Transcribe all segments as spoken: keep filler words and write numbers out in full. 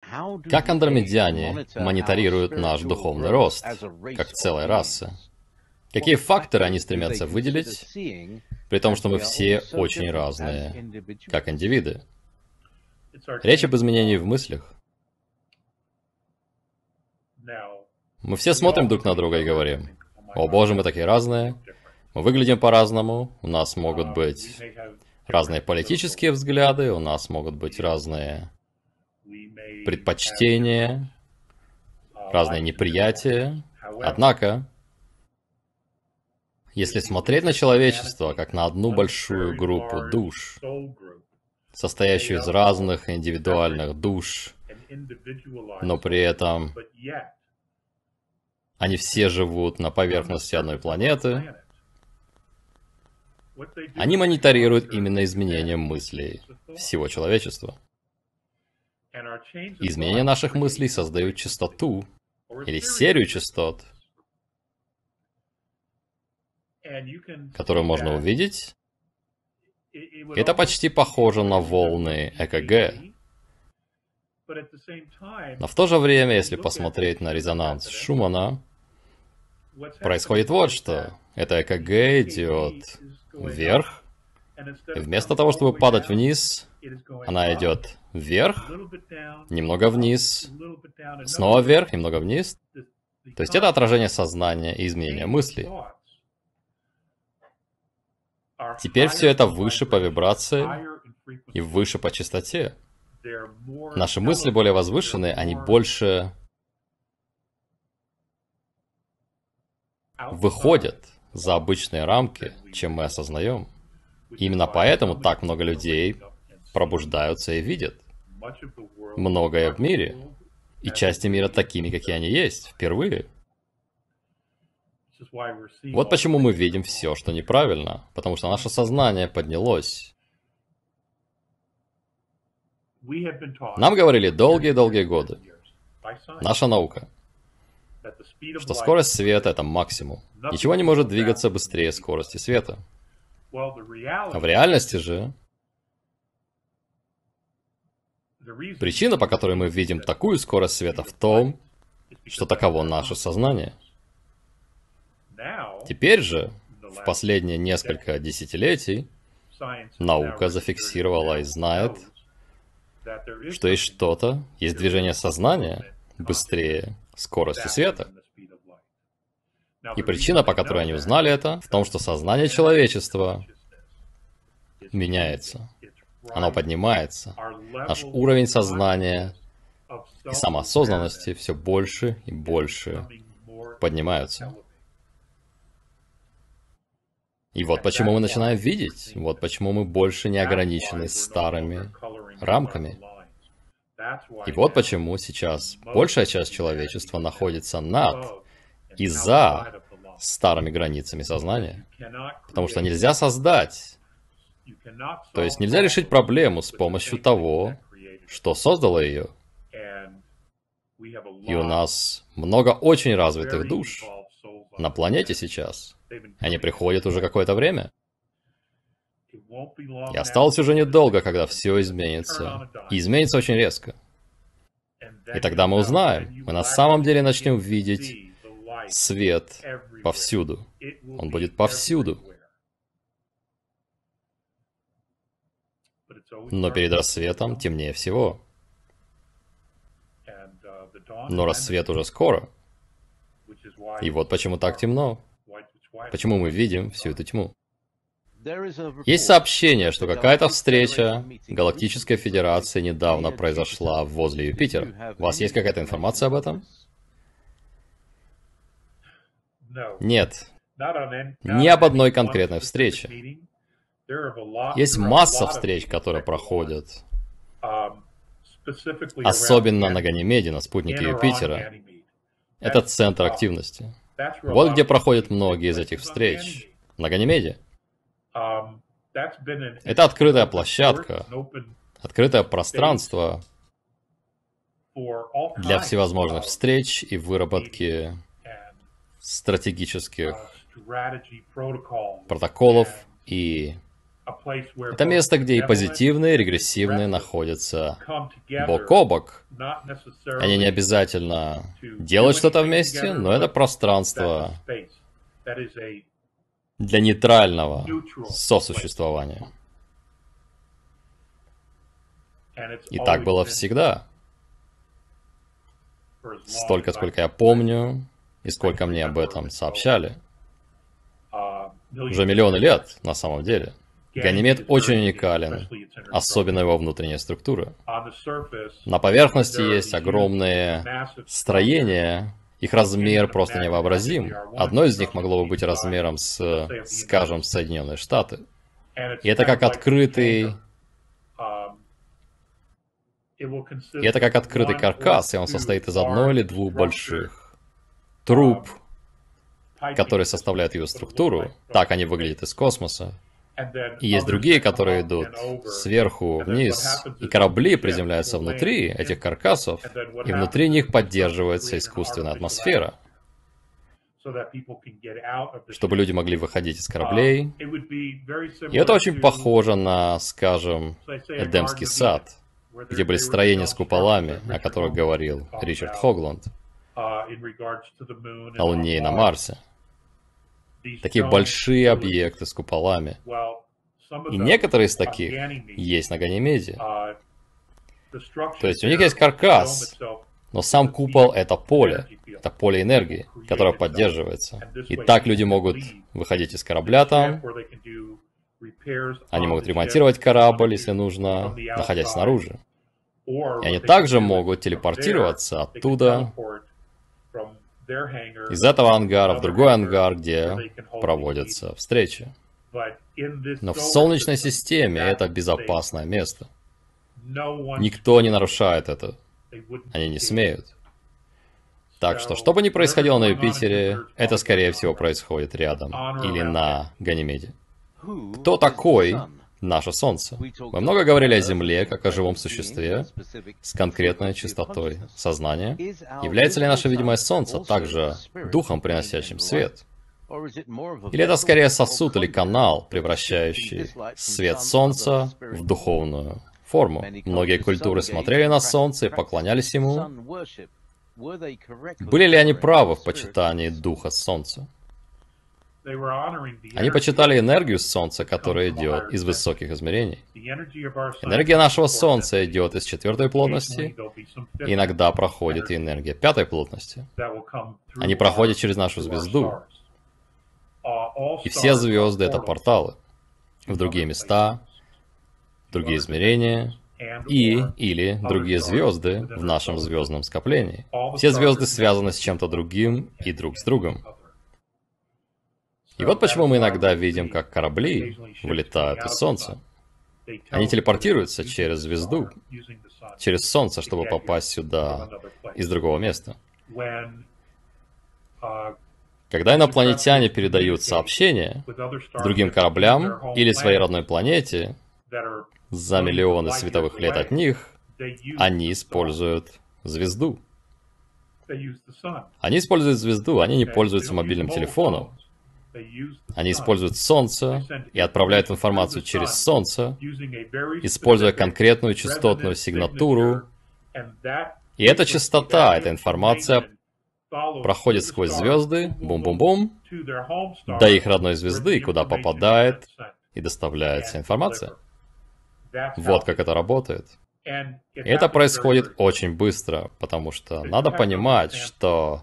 Как андромедяне мониторируют наш духовный рост, как целая раса? Какие факторы они стремятся выделить, при том, что мы все очень разные, как индивиды? Речь об изменении в мыслях. Мы все смотрим друг на друга и говорим: «О боже, мы такие разные, мы выглядим по-разному, у нас могут быть разные политические взгляды, у нас могут быть разные предпочтения, разные неприятия». Однако, если смотреть на человечество как на одну большую группу душ, состоящую из разных индивидуальных душ, но при этом они все живут на поверхности одной планеты, они мониторируют именно изменения мыслей всего человечества. Изменения наших мыслей создают частоту или серию частот, которую можно увидеть. Это почти похоже на волны ЭКГ. Но в то же время, если посмотреть на резонанс Шумана, происходит вот что. Это ЭКГ идет вверх, и вместо того, чтобы падать вниз, она идет вверх, немного вниз, снова вверх, немного вниз. То есть это отражение сознания и изменения мыслей. Теперь все это выше по вибрации и выше по частоте. Наши мысли более возвышенные, они больше выходят за обычные рамки, чем мы осознаем. Именно поэтому так много людей пробуждаются и видят многое в мире, и части мира такими, какие они есть, впервые. Вот почему мы видим все, что неправильно, потому что наше сознание поднялось. Нам говорили долгие-долгие годы, наша наука, что скорость света — это максимум. Ничего не может двигаться быстрее скорости света. А в реальности же причина, по которой мы видим такую скорость света, в том, что таково наше сознание. Теперь же, в последние несколько десятилетий, наука зафиксировала и знает, что есть что-то, есть движение сознания быстрее скорости света. И причина, по которой они узнали это, в том, что сознание человечества меняется. Оно поднимается. Наш уровень сознания и самоосознанности все больше и больше поднимаются. И вот почему мы начинаем видеть, вот почему мы больше не ограничены старыми рамками. И вот почему сейчас большая часть человечества находится над и за старыми границами сознания. Потому что нельзя создать, то есть нельзя решить проблему с помощью того, что создало ее. И у нас много очень развитых душ на планете сейчас. Они приходят уже какое-то время. И осталось уже недолго, когда все изменится. И изменится очень резко. И тогда мы узнаем, мы на самом деле начнем видеть свет повсюду. Он будет повсюду. Но перед рассветом темнее всего. Но рассвет уже скоро. И вот почему так темно. Почему мы видим всю эту тьму. Есть сообщение, что какая-то встреча Галактической Федерации недавно произошла возле Юпитера. У вас есть какая-то информация об этом? Нет. Ни об одной конкретной встрече. Есть масса встреч, которые проходят. Особенно на Ганимеде, на спутнике Юпитера. Это центр активности. Вот где проходят многие из этих встреч. На Ганимеде. Это открытая площадка, открытое пространство для всевозможных встреч и выработки стратегических протоколов и Это место, где и позитивные, и регрессивные находятся бок о бок. Они не обязательно делают что-то вместе, но это пространство для нейтрального сосуществования. И так было всегда. Столько, сколько я помню, и сколько мне об этом сообщали. Уже миллионы лет, на самом деле. Ганимед очень уникален, особенно его внутренняя структура. На поверхности есть огромные строения, их размер просто невообразим. Одно из них могло бы быть размером с, скажем, Соединенные Штаты. И это как открытый... И это как открытый каркас, и он состоит из одной или двух больших труб, которые составляют ее структуру. Так они выглядят из космоса. И есть другие, которые идут сверху вниз, и корабли приземляются внутри этих каркасов, и внутри них поддерживается искусственная атмосфера, чтобы люди могли выходить из кораблей. И это очень похоже на, скажем, Эдемский сад, где были строения с куполами, о которых говорил Ричард Хогланд, на Луне и на Марсе. Такие большие объекты с куполами. И некоторые из таких есть на Ганимеде. То есть у них есть каркас, но сам купол — это поле. Это поле энергии, которое поддерживается. И так люди могут выходить из корабля там. Они могут ремонтировать корабль, если нужно, находясь снаружи. И они также могут телепортироваться оттуда, из этого ангара в другой ангар, где проводятся встречи. Но в Солнечной системе это безопасное место. Никто не нарушает это. Они не смеют. Так что, что бы ни происходило на Юпитере, это, скорее всего, происходит рядом или на Ганимеде. Кто такой наше Солнце? Мы много говорили о Земле, как о живом существе, с конкретной частотой сознания. Является ли наше видимое Солнце также духом, приносящим свет? Или это скорее сосуд или канал, превращающий свет Солнца в духовную форму? Многие культуры смотрели на Солнце и поклонялись ему. Были ли они правы в почитании духа Солнца? Они почитали энергию Солнца, которая идет из высоких измерений. Энергия нашего Солнца идет из четвертой плотности, и иногда проходит и энергия пятой плотности. Они проходят через нашу звезду. И все звезды — это порталы в другие места, другие измерения и или другие звезды в нашем звездном скоплении. Все звезды связаны с чем-то другим и друг с другом. И вот почему мы иногда видим, как корабли вылетают из Солнца. Они телепортируются через звезду, через Солнце, чтобы попасть сюда из другого места. Когда инопланетяне передают сообщения другим кораблям или своей родной планете за миллионы световых лет от них, они используют звезду. Они используют звезду, они не пользуются мобильным телефоном. Они используют Солнце и отправляют информацию через Солнце, используя конкретную частотную сигнатуру. И эта частота, эта информация проходит сквозь звезды, бум-бум-бум, до их родной звезды, куда попадает и доставляется информация. Вот как это работает. И это происходит очень быстро, потому что надо понимать, что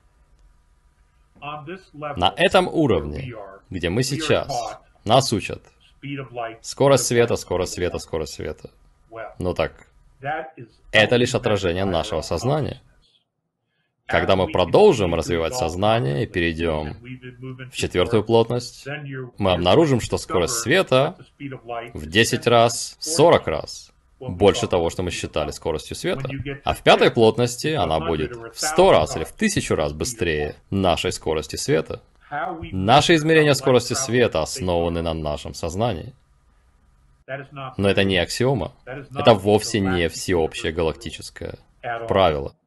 на этом уровне, где мы сейчас, нас учат скорость света, скорость света, скорость света. Ну так, это лишь отражение нашего сознания. Когда мы продолжим развивать сознание и перейдем в четвертую плотность, мы обнаружим, что скорость света в десять раз, в сорок раз больше того, что мы считали скоростью света. А в пятой плотности она будет в сто раз или в тысячу раз быстрее нашей скорости света. Наши измерения скорости света основаны на нашем сознании. Но это не аксиома. Это вовсе не всеобщее галактическое правило.